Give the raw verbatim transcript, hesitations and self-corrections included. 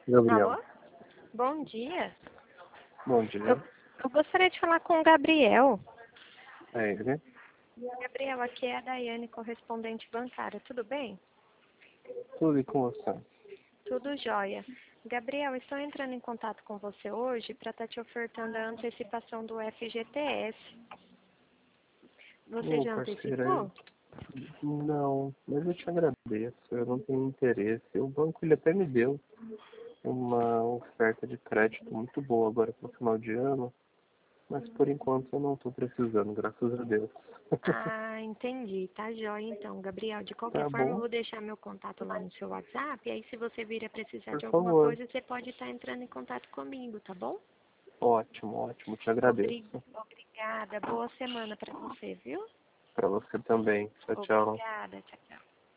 Gabriel. Alô? Bom dia. Bom dia. Eu, eu gostaria de falar com o Gabriel. É ele? Gabriel, aqui é a Daiane, correspondente bancária. Tudo bem? Tudo e com você? Tudo jóia. Gabriel, estou entrando em contato com você hoje para estar te ofertando a antecipação do F G T S. Você Ô, já parceira, antecipou? não, mas eu te agradeço, eu não tenho interesse. O banco ele até me deu uma oferta de crédito muito boa agora para o final de ano, mas por enquanto eu não estou precisando, graças a Deus. Ah, entendi. Tá jóia então, Gabriel. De qualquer Tá forma, eu bom, vou deixar meu contato lá no seu WhatsApp. E aí, se você vir a precisar por de alguma favor. coisa, você pode estar entrando em contato comigo, tá bom? Ótimo, ótimo, te Obri- agradeço. Obrigada. Boa semana para você, viu? Para você também. Tchau, tchau. Obrigada. Tchau, tchau.